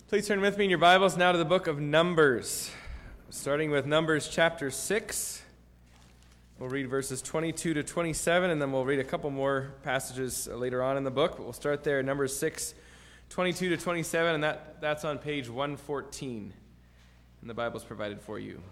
Please turn with me in your Bibles now to the book of Numbers, starting with Numbers chapter 6. We'll read verses 22 to 27, and then we'll read a couple more passages later on in the book. But we'll start there, Numbers 6, 22 to 27, and that's on page 114, and the Bible's provided for you.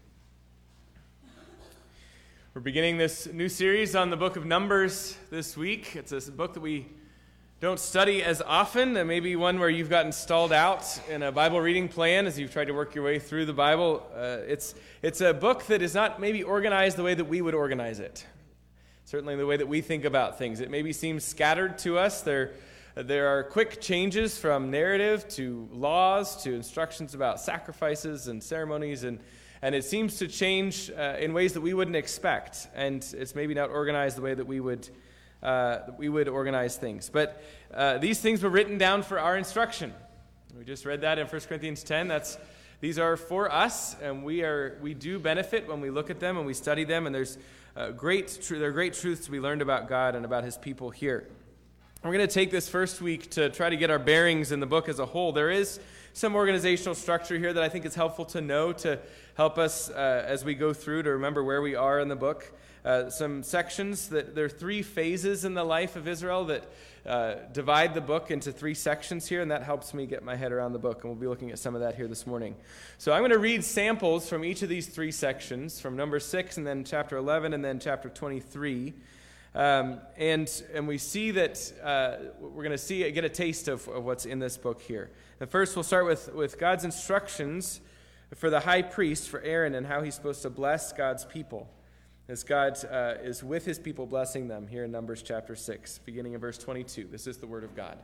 We're beginning this new series on the book of Numbers this week. It's a book that we don't study as often, and maybe one where you've gotten stalled out in a Bible reading plan as you've tried to work your way through the Bible. It's a book that is not maybe organized the way that we would organize it. Certainly the way that we think about things. It maybe seems scattered to us. There are quick changes from narrative to laws to instructions about sacrifices and ceremonies, and it seems to change in ways that we wouldn't expect. And it's maybe not organized the way that we would organize things. But these things were written down for our instruction. We just read that in 1 Corinthians 10. These are for us, and we do benefit when we look at them and we study them, and there are great truths to be learned about God and about his people here. We're going to take this first week to try to get our bearings in the book as a whole. There is some organizational structure here that I think is helpful to know to help us as we go through to remember where we are in the book. Some sections there are three phases in the life of Israel that divide the book into three sections here, and that helps me get my head around the book, and we'll be looking at some of that here this morning. So I'm going to read samples from each of these three sections, from number 6 and then chapter 11 and then chapter 23. And we see that we're going to get a taste of what's in this book here. And first we'll start with God's instructions for the high priest, for Aaron, and how he's supposed to bless God's people, as God is with his people blessing them here in Numbers chapter 6, beginning in verse 22. This is the word of God.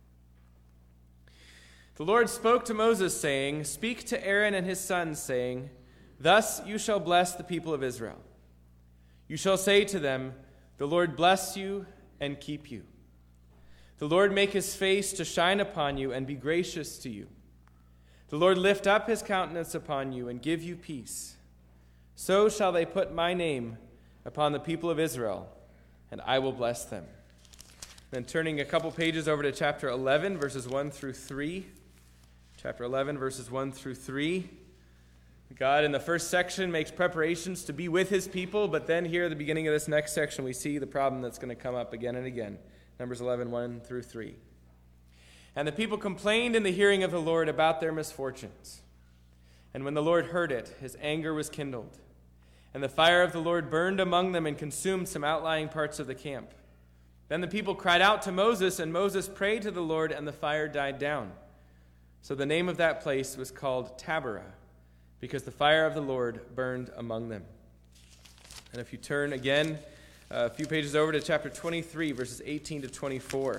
The Lord spoke to Moses, saying, "Speak to Aaron and his sons, saying, Thus you shall bless the people of Israel. You shall say to them, The Lord bless you and keep you. The Lord make his face to shine upon you and be gracious to you. The Lord lift up his countenance upon you and give you peace. So shall they put my name upon the people of Israel, and I will bless them." Then turning a couple pages over to chapter 11, verses 1 through 3. Chapter 11, verses 1 through 3. God in the first section makes preparations to be with his people, but then here at the beginning of this next section we see the problem that's going to come up again and again. Numbers 11, 1 through 3. "And the people complained in the hearing of the Lord about their misfortunes. And when the Lord heard it, his anger was kindled. And the fire of the Lord burned among them and consumed some outlying parts of the camp. Then the people cried out to Moses, and Moses prayed to the Lord, and the fire died down. So the name of that place was called Taberah, because the fire of the Lord burned among them." And if you turn again a few pages over to chapter 23, verses 18 to 24.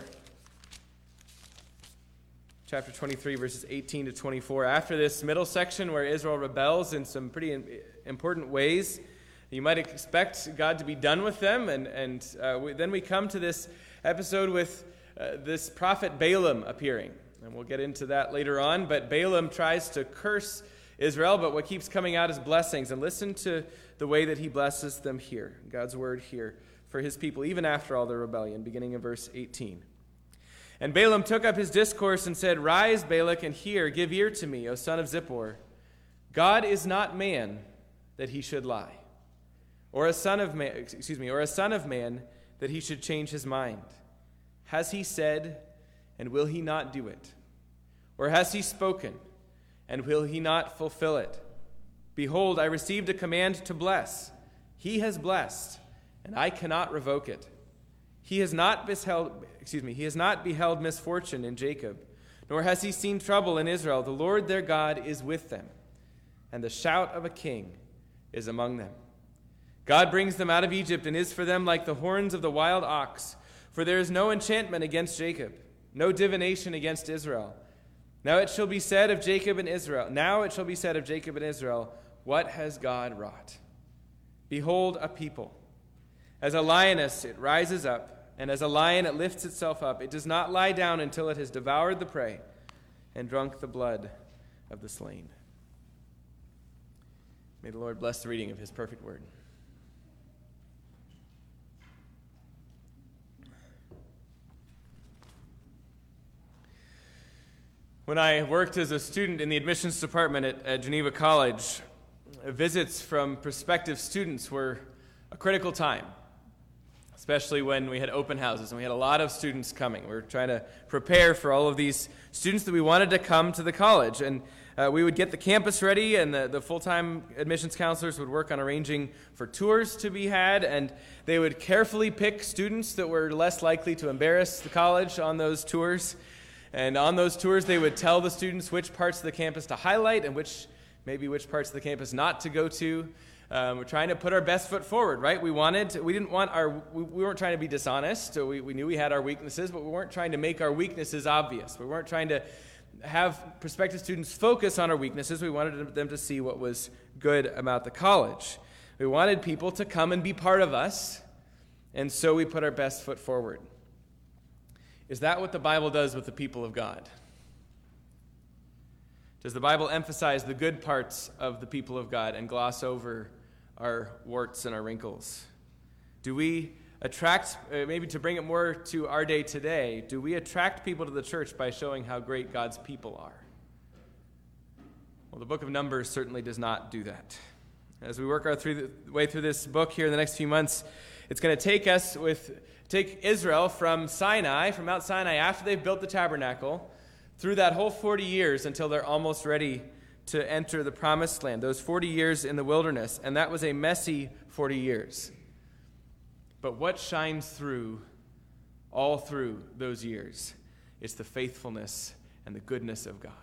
Chapter 23, verses 18 to 24. After this middle section where Israel rebels in some pretty important ways, you might expect God to be done with them. And then we come to this episode with this prophet Balaam appearing. And we'll get into that later on. But Balaam tries to curse Israel, but what keeps coming out is blessings. And listen to the way that he blesses them here, God's word here, for his people, even after all their rebellion, beginning in verse 18. "And Balaam took up his discourse and said, Rise, Balak, and hear, give ear to me, O son of Zippor. God is not man that he should lie, or a son of man that he should change his mind. Has he said, and will he not do it? Or has he spoken, and will he not fulfill it? Behold, I received a command to bless. He has blessed, and I cannot revoke it. He has not beheld misfortune in Jacob, nor has he seen trouble in Israel. The Lord their God is with them, and the shout of a king is among them. God brings them out of Egypt, and is for them like the horns of the wild ox. For there is no enchantment against Jacob, no divination against Israel. Now it shall be said of Jacob and Israel, What has God wrought? Behold, a people. As a lioness it rises up, and as a lion it lifts itself up. It does not lie down until it has devoured the prey and drunk the blood of the slain." May the Lord bless the reading of his perfect word. When I worked as a student in the admissions department at Geneva College, visits from prospective students were a critical time, especially when we had open houses and we had a lot of students coming. We were trying to prepare for all of these students that we wanted to come to the college. And we would get the campus ready, and the full-time admissions counselors would work on arranging for tours to be had, and they would carefully pick students that were less likely to embarrass the college on those tours. And on those tours, they would tell the students which parts of the campus to highlight and which parts of the campus not to go to. We're trying to put our best foot forward, right? We weren't trying to be dishonest. So we knew we had our weaknesses, but we weren't trying to make our weaknesses obvious. We weren't trying to have prospective students focus on our weaknesses. We wanted them to see what was good about the college. We wanted people to come and be part of us, and so we put our best foot forward. Is that what the Bible does with the people of God? Does the Bible emphasize the good parts of the people of God and gloss over our warts and our wrinkles? Do we attract, maybe to bring it more to our day today, do we attract people to the church by showing how great God's people are? Well, the book of Numbers certainly does not do that. As we work our way through this book here in the next few months, it's going to take Israel from Mount Sinai, after they've built the tabernacle, through that whole 40 years until they're almost ready to enter the promised land, those 40 years in the wilderness. And that was a messy 40 years. But what shines through all through those years? It's the faithfulness and the goodness of God.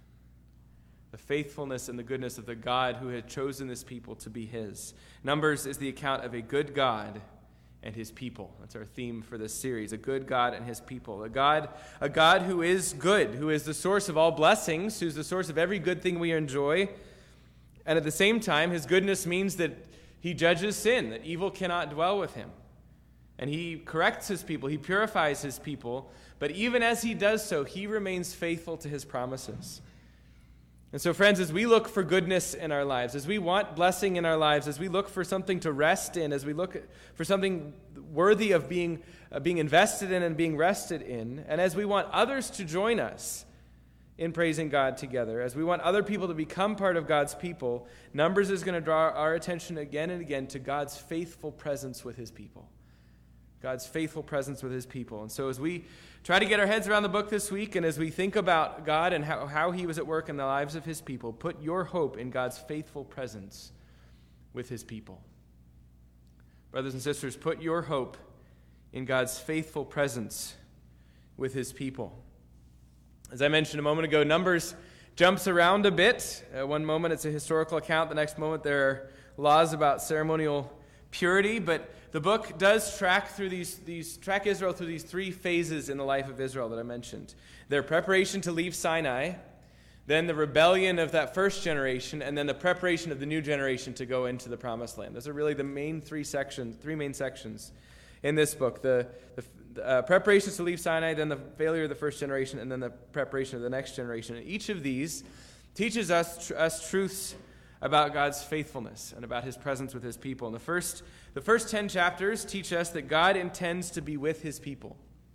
The faithfulness and the goodness of the God who had chosen this people to be his. Numbers is the account of a good God and his people. That's our theme for this series, a good God and his people. A God who is good, who is the source of all blessings, who's the source of every good thing we enjoy. And at the same time, his goodness means that he judges sin, that evil cannot dwell with him. And he corrects his people, he purifies his people, but even as he does so, he remains faithful to his promises. And so, friends, as we look for goodness in our lives, as we want blessing in our lives, as we look for something to rest in, as we look for something worthy of being invested in and being rested in, and as we want others to join us in praising God together, as we want other people to become part of God's people, Numbers is going to draw our attention again and again to God's faithful presence with his people. God's faithful presence with his people. And so as we try to get our heads around the book this week, and as we think about God and how he was at work in the lives of his people, put your hope in God's faithful presence with his people. Brothers and sisters, put your hope in God's faithful presence with his people. As I mentioned a moment ago, Numbers jumps around a bit. One moment it's a historical account. The next moment there are laws about ceremonial purity, but the book does track Israel through these three phases in the life of Israel that I mentioned. Their preparation to leave Sinai, then the rebellion of that first generation, and then the preparation of the new generation to go into the promised land. Those are really the three main sections in this book. The preparations to leave Sinai, then the failure of the first generation, and then the preparation of the next generation. And each of these teaches us truths about God's faithfulness and about his presence with his people. And the first 10 chapters teach us that God intends to be with his people.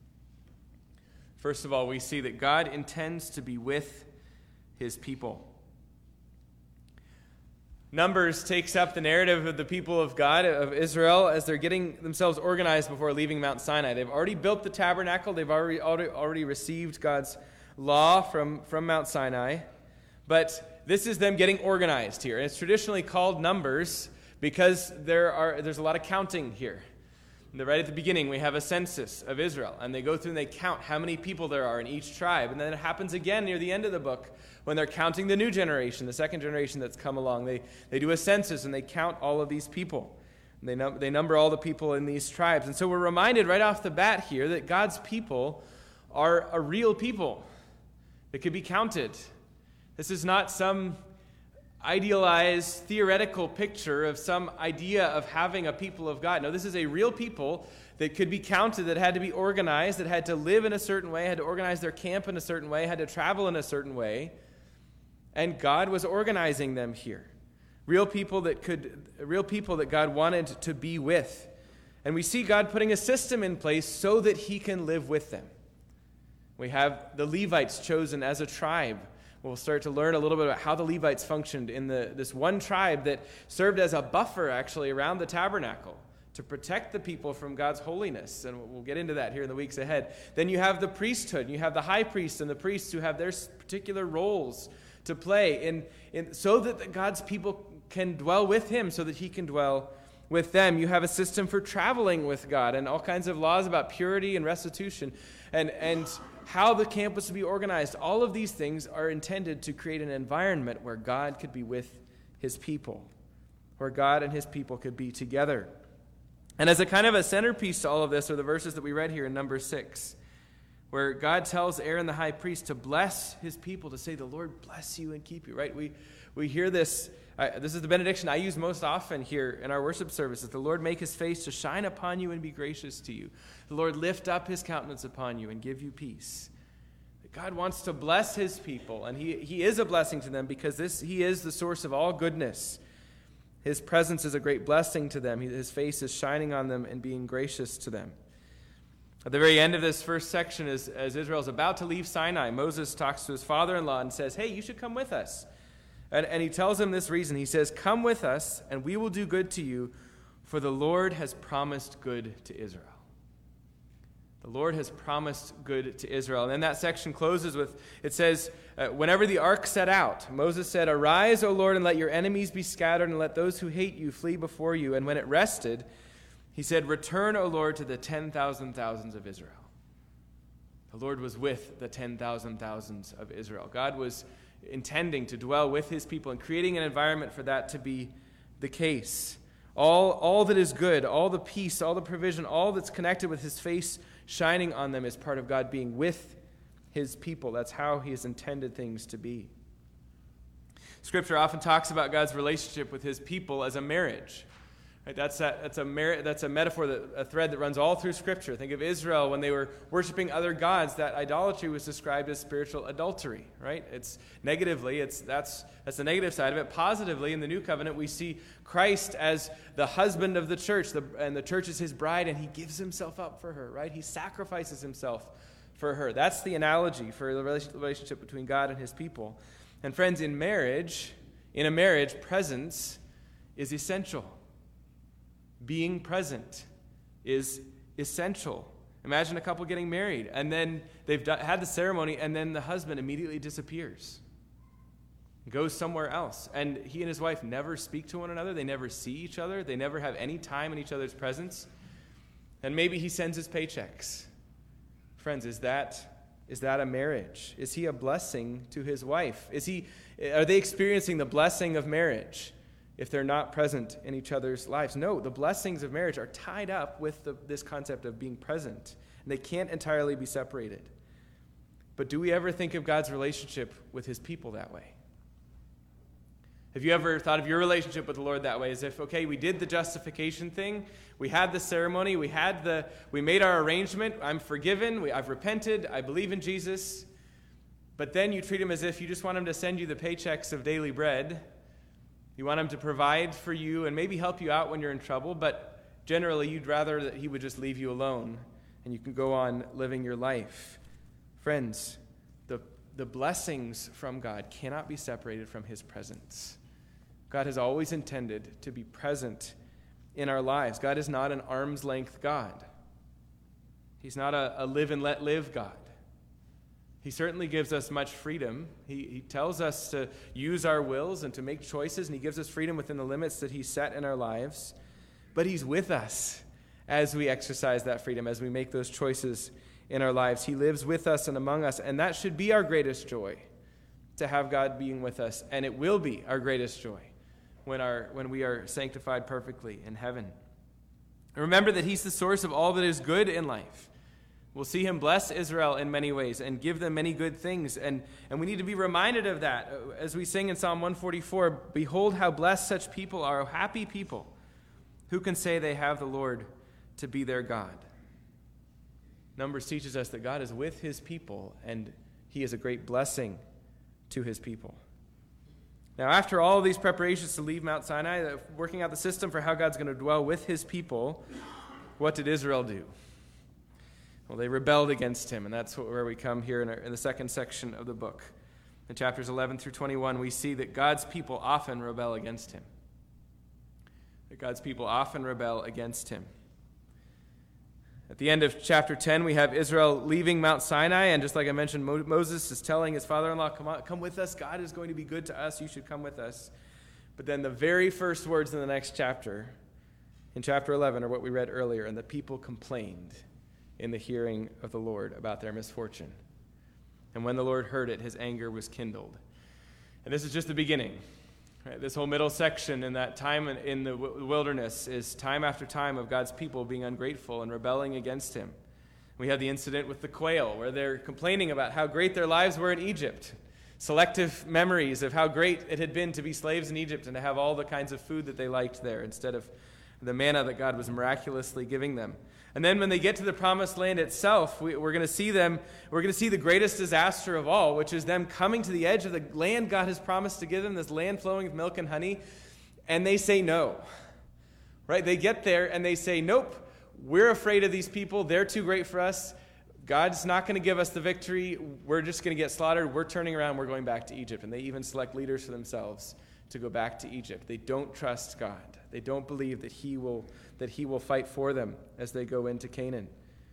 First of all, we see that God intends to be with his people. Numbers takes up the narrative of the people of God, of Israel, as they're getting themselves organized before leaving Mount Sinai. They've already built the tabernacle. They've already received God's law from Mount Sinai. But this is them getting organized here. And it's traditionally called Numbers because there's a lot of counting here. And right at the beginning, we have a census of Israel. And they go through and they count how many people there are in each tribe. And then it happens again near the end of the book when they're counting the new generation, the second generation that's come along. They do a census and they count all of these people. And they number all the people in these tribes. And so we're reminded right off the bat here that God's people are a real people that could be counted. This is not some idealized theoretical picture of some idea of having a people of God. No, this is a real people that could be counted, that had to be organized, that had to live in a certain way, had to organize their camp in a certain way, had to travel in a certain way. And God was organizing them here. Real people that God wanted to be with. And we see God putting a system in place so that he can live with them. We have the Levites chosen as a tribe. We'll start to learn a little bit about how the Levites functioned in this one tribe that served as a buffer, actually, around the tabernacle to protect the people from God's holiness. And we'll get into that here in the weeks ahead. Then you have the priesthood. You have the high priest and the priests who have their particular roles to play so that God's people can dwell with him, so that he can dwell with them. You have a system for traveling with God and all kinds of laws about purity and restitution and how the camp was to be organized. All of these things are intended to create an environment where God could be with his people, where God and his people could be together. And as a kind of a centerpiece to all of this are the verses that we read here in Numbers 6, where God tells Aaron the high priest to bless his people, to say, the Lord bless you and keep you, right? We hear this. This is the benediction I use most often here in our worship services. The Lord make his face to shine upon you and be gracious to you. The Lord lift up his countenance upon you and give you peace. God wants to bless his people, and he is a blessing to them because he is the source of all goodness. His presence is a great blessing to them. His face is shining on them and being gracious to them. At the very end of this first section, as Israel is about to leave Sinai, Moses talks to his father-in-law and says, hey, you should come with us. And he tells him this reason. He says, come with us, and we will do good to you, for the Lord has promised good to Israel. The Lord has promised good to Israel. And then that section closes with, it says, whenever the ark set out, Moses said, arise, O Lord, and let your enemies be scattered, and let those who hate you flee before you. And when it rested, he said, return, O Lord, to the 10,000 thousands of Israel. The Lord was with the 10,000 thousands of Israel. God was intending to dwell with his people and creating an environment for that to be the case. All that is good, all the peace, all the provision, all that's connected with his face shining on them is part of God being with his people. That's how he has intended things to be. Scripture often talks about God's relationship with his people as a marriage. Right? That's a metaphor, a thread that runs all through Scripture. Think of Israel when they were worshiping other gods. That idolatry was described as spiritual adultery. Right? It's negatively. That's the negative side of it. Positively, in the New Covenant, we see Christ as the husband of the church, and the church is his bride, and he gives himself up for her. Right? He sacrifices himself for her. That's the analogy for the relationship between God and his people. And friends, in a marriage, presence is essential. Being present is essential. Imagine a couple getting married, and then they've had the ceremony, and then the husband immediately disappears, goes somewhere else. And he and his wife never speak to one another. They never see each other. They never have any time in each other's presence. And maybe he sends his paychecks. Friends, is that a marriage? Is he a blessing to his wife? Are they experiencing the blessing of marriage if they're not present in each other's lives? No, the blessings of marriage are tied up with this concept of being present, and they can't entirely be separated. But do we ever think of God's relationship with his people that way? Have you ever thought of your relationship with the Lord that way, as if, okay, we did the justification thing, we had the ceremony, we made our arrangement, I'm forgiven, I've repented, I believe in Jesus, but then you treat him as if you just want him to send you the paychecks of daily bread. You want him to provide for you and maybe help you out when you're in trouble, but generally you'd rather that he would just leave you alone and you can go on living your life. Friends, the blessings from God cannot be separated from his presence. God has always intended to be present in our lives. God is not an arm's length God. He's not a live and let live God. He certainly gives us much freedom. He tells us to use our wills and to make choices, and he gives us freedom within the limits that he set in our lives. But he's with us as we exercise that freedom, as we make those choices in our lives. He lives with us and among us, and that should be our greatest joy, to have God being with us. And it will be our greatest joy when we are sanctified perfectly in heaven. And remember that he's the source of all that is good in life. We'll see him bless Israel in many ways and give them many good things. And we need to be reminded of that. As we sing in Psalm 144, behold how blessed such people are, happy people who can say they have the Lord to be their God. Numbers teaches us that God is with his people, and he is a great blessing to his people. Now, after all of these preparations to leave Mount Sinai, working out the system for how God's going to dwell with his people, what did Israel do? Well, they rebelled against him, and that's where we come here in the second section of the book. In chapters 11 through 21, we see that God's people often rebel against him. That God's people often rebel against him. At the end of chapter 10, we have Israel leaving Mount Sinai, and just like I mentioned, Moses is telling his father-in-law, come with us. God is going to be good to us. You should come with us. But then the very first words in the next chapter, in chapter 11, are what we read earlier, and the people complained in the hearing of the Lord about their misfortune. And when the Lord heard it, his anger was kindled. And this is just the beginning. Right? This whole middle section in that time in the wilderness is time after time of God's people being ungrateful and rebelling against him. We have the incident with the quail, where they're complaining about how great their lives were in Egypt. Selective memories of how great it had been to be slaves in Egypt and to have all the kinds of food that they liked there instead of the manna that God was miraculously giving them. And then when they get to the promised land itself, we're going to see the greatest disaster of all, which is them coming to the edge of the land God has promised to give them, this land flowing with milk and honey, and they say no. Right? They get there and they say, nope, we're afraid of these people. They're too great for us. God's not going to give us the victory. We're just going to get slaughtered. We're turning around. We're going back to Egypt. And they even select leaders for themselves to go back to Egypt. They don't trust God. They don't believe that he will fight for them as they go into Canaan.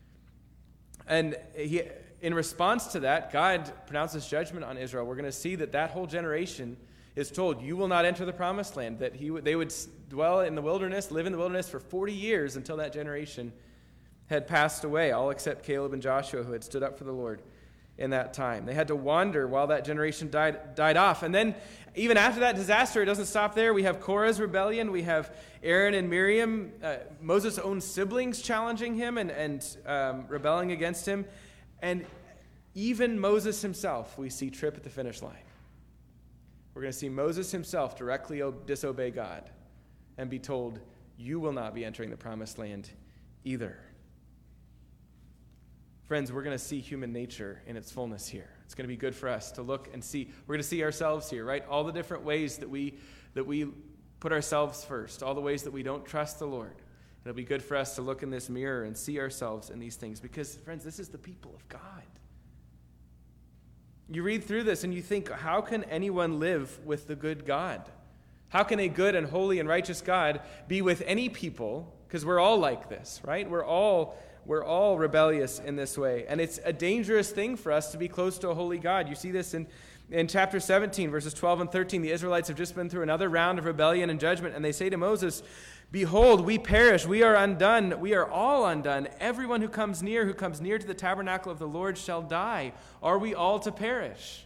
And in response to that, God pronounces judgment on Israel. We're going to see that whole generation is told, you will not enter the promised land, that they would dwell in the wilderness, live in the wilderness for 40 years until that generation had passed away, all except Caleb and Joshua, who had stood up for the Lord in that time. They had to wander while that generation died off. And then even after that disaster, it doesn't stop there. We have Korah's rebellion. We have Aaron and Miriam, Moses' own siblings, challenging him and rebelling against him. And even Moses himself, we see trip at the finish line. We're going to see Moses himself directly disobey God and be told, you will not be entering the promised land either. Friends, we're going to see human nature in its fullness here. It's going to be good for us to look and see. We're going to see ourselves here, right? All the different ways that we put ourselves first, all the ways that we don't trust the Lord. It'll be good for us to look in this mirror and see ourselves in these things because, friends, this is the people of God. You read through this and you think, how can anyone live with the good God? How can a good and holy and righteous God be with any people? Because we're all like this, right? We're all rebellious in this way. And it's a dangerous thing for us to be close to a holy God. You see this in chapter 17, verses 12 and 13. The Israelites have just been through another round of rebellion and judgment, and they say to Moses, behold, we perish, we are undone, we are all undone. Everyone who comes near to the tabernacle of the Lord shall die. Are we all to perish?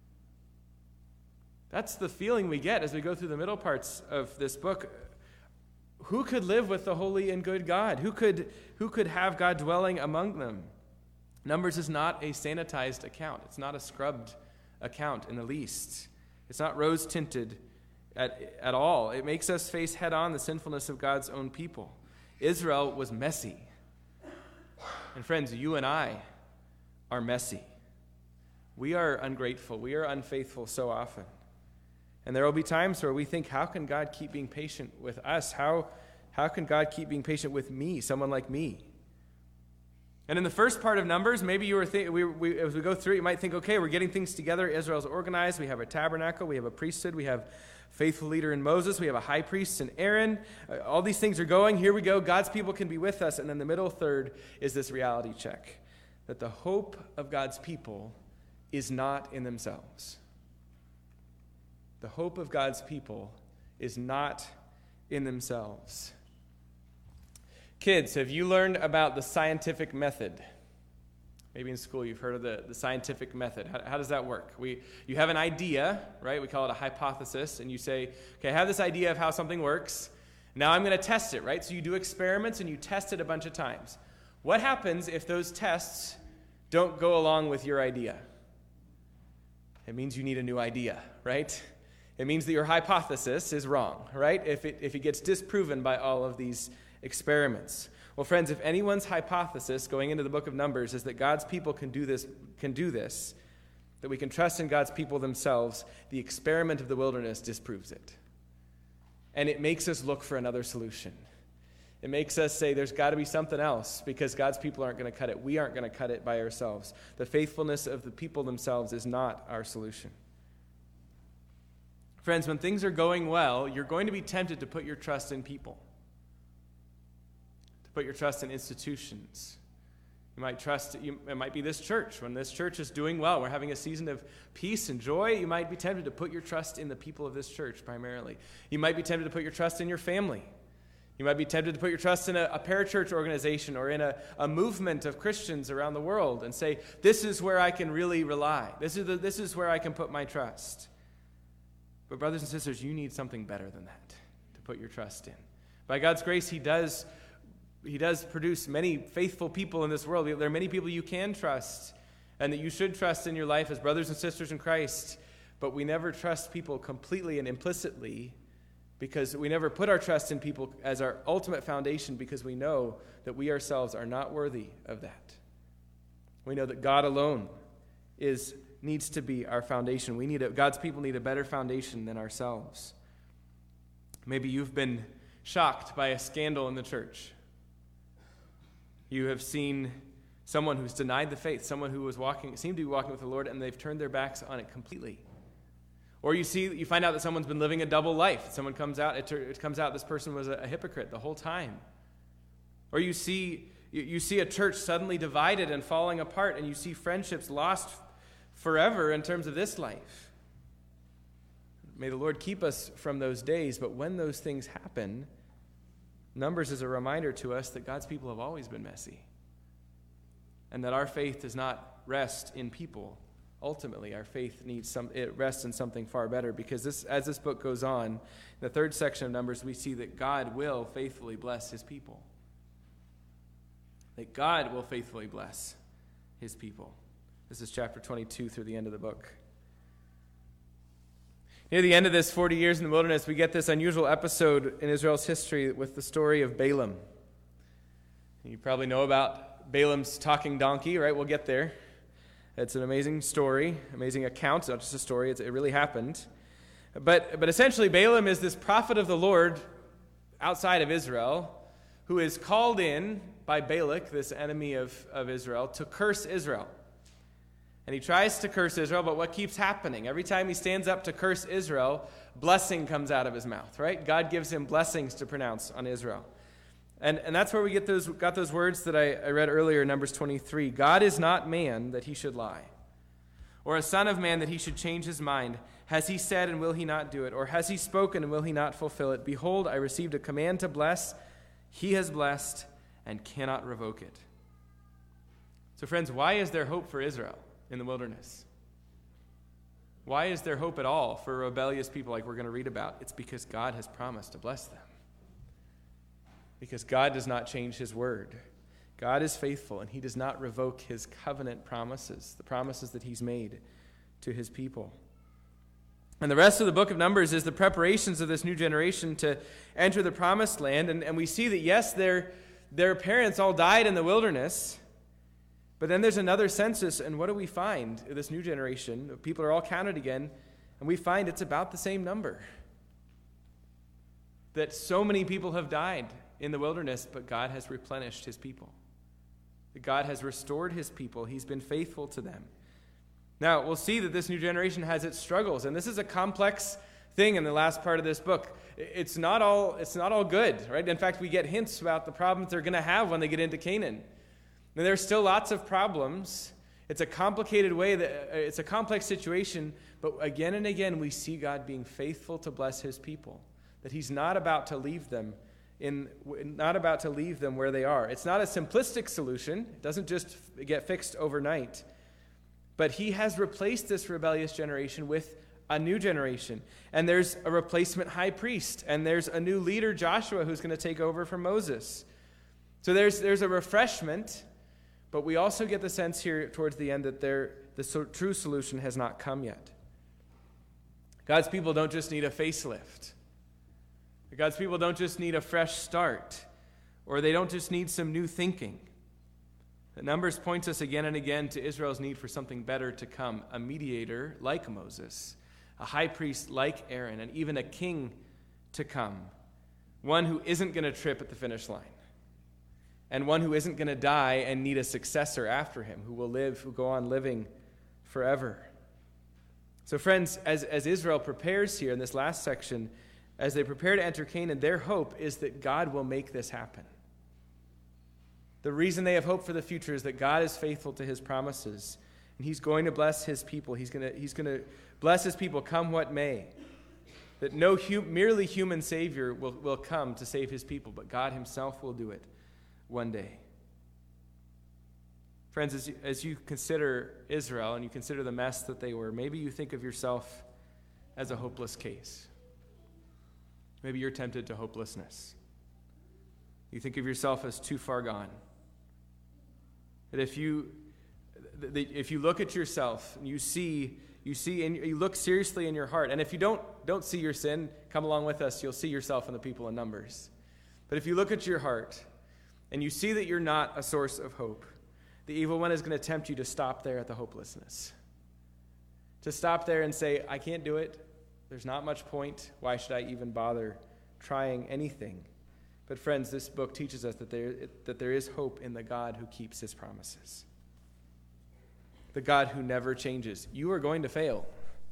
That's the feeling we get as we go through the middle parts of this book. Who could live with the holy and good God? Who could have God dwelling among them? Numbers is not a sanitized account. It's not a scrubbed account in the least. It's not rose-tinted at all. It makes us face head-on the sinfulness of God's own people. Israel was messy. And friends, you and I are messy. We are ungrateful. We are unfaithful so often. And there will be times where we think, how can God keep being patient with us? How can God keep being patient with me, someone like me? And in the first part of Numbers, maybe you were as we go through it, you might think, okay, we're getting things together. Israel's organized. We have a tabernacle. We have a priesthood. We have faithful leader in Moses. We have a high priest in Aaron. All these things are going. Here we go. God's people can be with us. And then the middle third is this reality check, that the hope of God's people is not in themselves. The hope of God's people is not in themselves. Kids, have you learned about the scientific method? Maybe in school you've heard of the scientific method. How does that work? You have an idea, right? We call it a hypothesis, and you say, okay, I have this idea of how something works. Now I'm going to test it, right? So you do experiments and you test it a bunch of times. What happens if those tests don't go along with your idea? It means you need a new idea, right? It means that your hypothesis is wrong, right? If it gets disproven by all of these experiments. Well, friends, if anyone's hypothesis going into the book of Numbers is that God's people can do this, that we can trust in God's people themselves, the experiment of the wilderness disproves it. And it makes us look for another solution. It makes us say there's got to be something else because God's people aren't going to cut it. We aren't going to cut it by ourselves. The faithfulness of the people themselves is not our solution. Friends, when things are going well, you're going to be tempted to put your trust in people, to put your trust in institutions. You might trust, it might be this church. When this church is doing well, we're having a season of peace and joy, you might be tempted to put your trust in the people of this church primarily. You might be tempted to put your trust in your family. You might be tempted to put your trust in a parachurch organization or in a movement of Christians around the world and say, this is where I can really rely. This is where I can put my trust. But brothers and sisters, you need something better than that to put your trust in. By God's grace, He does produce many faithful people in this world. There are many people you can trust and that you should trust in your life as brothers and sisters in Christ, but we never trust people completely and implicitly because we never put our trust in people as our ultimate foundation because we know that we ourselves are not worthy of that. We know that God alone needs to be our foundation. God's people need a better foundation than ourselves. Maybe you've been shocked by a scandal in the church. You have seen someone who's denied the faith, someone who seemed to be walking with the Lord, and they've turned their backs on it completely. Or you find out that someone's been living a double life. Someone comes out, it comes out this person was a hypocrite the whole time. Or you see a church suddenly divided and falling apart, and you see friendships lost forever in terms of this life. May the Lord keep us from those days, but when those things happen, Numbers is a reminder to us that God's people have always been messy, and that our faith does not rest in people. Ultimately, our faith it rests in something far better, because as this book goes on, in the third section of Numbers, we see that God will faithfully bless His people. That God will faithfully bless His people. This is chapter 22 through the end of the book. Near the end of this 40 years in the wilderness, we get this unusual episode in Israel's history with the story of Balaam. You probably know about Balaam's talking donkey, right? We'll get there. It's an amazing story, amazing account. It's not just a story, it really happened. But essentially, Balaam is this prophet of the Lord outside of Israel who is called in by Balak, this enemy of Israel, to curse Israel. And he tries to curse Israel, but what keeps happening? Every time he stands up to curse Israel, blessing comes out of his mouth, right? God gives him blessings to pronounce on Israel. And that's where we got those words that I read earlier in Numbers 23. God is not man that he should lie, or a son of man that he should change his mind. Has he said, and will he not do it? Or has he spoken, and will he not fulfill it? Behold, I received a command to bless. He has blessed and cannot revoke it. So friends, why is there hope for Israel in the wilderness? Why is there hope at all for rebellious people like we're going to read about? It's because God has promised to bless them. Because God does not change His word. God is faithful, and He does not revoke His covenant promises, the promises that He's made to His people. And the rest of the book of Numbers is the preparations of this new generation to enter the promised land. And we see that, yes, their parents all died in the wilderness, but then there's another census, and what do we find? This new generation, people are all counted again, and we find it's about the same number. That so many people have died in the wilderness, but God has replenished His people. That God has restored His people. He's been faithful to them. Now, we'll see that this new generation has its struggles, and this is a complex thing in the last part of this book. It's not all good, right? In fact, we get hints about the problems they're going to have when they get into Canaan. And there's still lots of problems. It's a complicated it's a complex situation, but again and again we see God being faithful to bless His people. That He's not about to leave them where they are. It's not a simplistic solution. It doesn't just get fixed overnight. But He has replaced this rebellious generation with a new generation. And there's a replacement high priest. And there's a new leader, Joshua, who's going to take over from Moses. So there's a refreshment, but we also get the sense here towards the end that the true solution has not come yet. God's people don't just need a facelift. God's people don't just need a fresh start, or they don't just need some new thinking. The Numbers points us again and again to Israel's need for something better to come, a mediator like Moses, a high priest like Aaron, and even a king to come, one who isn't going to trip at the finish line, and one who isn't going to die and need a successor after him, who will go on living forever. So friends, as Israel prepares here in this last section, as they prepare to enter Canaan, their hope is that God will make this happen. The reason they have hope for the future is that God is faithful to his promises, and he's going to bless his people. He's going to bless his people come what may. That no merely human Savior will come to save his people, but God himself will do it one day. Friends, as you consider Israel and you consider the mess that they were, maybe you think of yourself as a hopeless case. Maybe you're tempted to hopelessness. You think of yourself as too far gone. That if you look at yourself and you look seriously in your heart, and if you don't see your sin, come along with us, you'll see yourself in the people in Numbers. But if you look at your heart and you see that you're not a source of hope, the evil one is going to tempt you to stop there at the hopelessness. To stop there and say, I can't do it. There's not much point. Why should I even bother trying anything? But friends, this book teaches us that there is hope in the God who keeps his promises. The God who never changes. You are going to fail.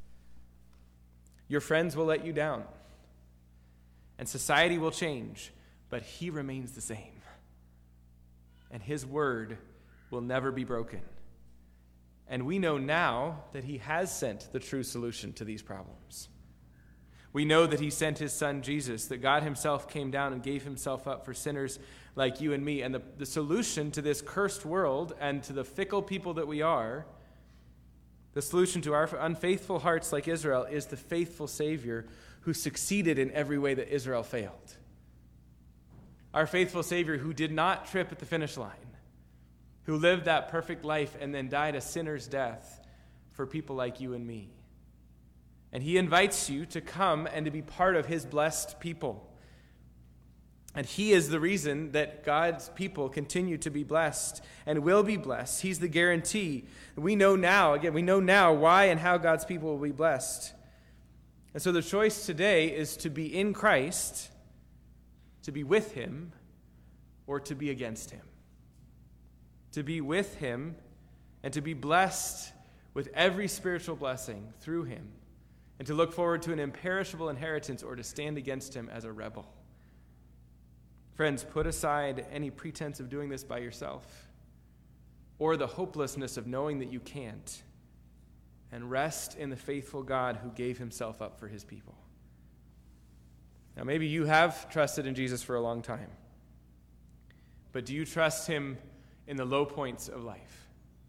Your friends will let you down. And society will change, but he remains the same. And his word will never be broken. And we know now that he has sent the true solution to these problems. We know that he sent his son Jesus, that God himself came down and gave himself up for sinners like you and me. And the solution to this cursed world and to the fickle people that we are, the solution to our unfaithful hearts like Israel, is the faithful Savior who succeeded in every way that Israel failed. Our faithful Savior who did not trip at the finish line, who lived that perfect life and then died a sinner's death for people like you and me. And he invites you to come and to be part of his blessed people. And he is the reason that God's people continue to be blessed and will be blessed. He's the guarantee. We know now why and how God's people will be blessed. And so the choice today is to be in Christ, to be with him, or to be against him. To be with him and to be blessed with every spiritual blessing through him, and to look forward to an imperishable inheritance, or to stand against him as a rebel. Friends, put aside any pretense of doing this by yourself, or the hopelessness of knowing that you can't, and rest in the faithful God who gave himself up for his people. Now, maybe you have trusted in Jesus for a long time, but do you trust him in the low points of life?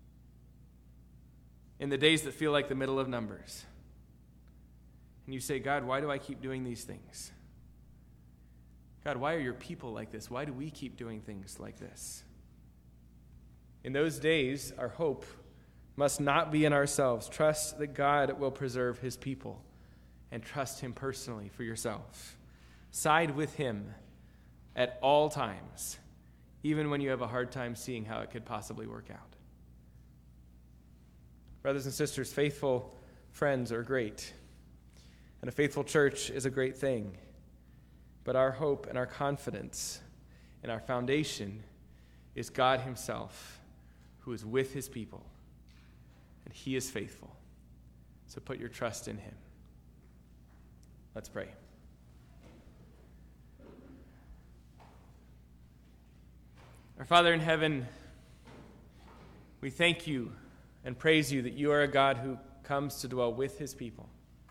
In the days that feel like the middle of Numbers? And you say, God, why do I keep doing these things? God, why are your people like this? Why do we keep doing things like this? In those days, our hope must not be in ourselves. Trust that God will preserve his people, and trust him personally for yourself. Side with him at all times, even when you have a hard time seeing how it could possibly work out. Brothers and sisters, faithful friends are great. And a faithful church is a great thing. But our hope and our confidence and our foundation is God himself, who is with his people. And he is faithful. So put your trust in him. Let's pray. Our Father in heaven, we thank you and praise you that you are a God who comes to dwell with his people.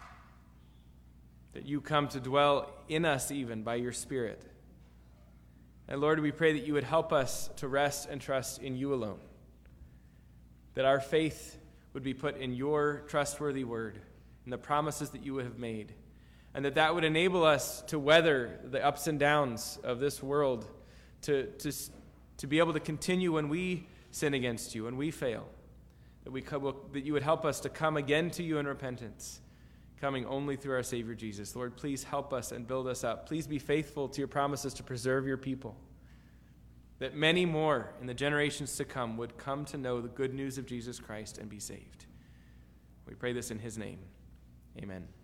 That you come to dwell in us even by your Spirit. And Lord, we pray that you would help us to rest and trust in you alone. That our faith would be put in your trustworthy word and the promises that you have made. And that would enable us to weather the ups and downs of this world, to be able to continue when we sin against you and we fail. That you would help us to come again to you in repentance, coming only through our Savior Jesus. Lord, please help us and build us up. Please be faithful to your promises to preserve your people, that many more in the generations to come would come to know the good news of Jesus Christ and be saved. We pray this in his name. Amen.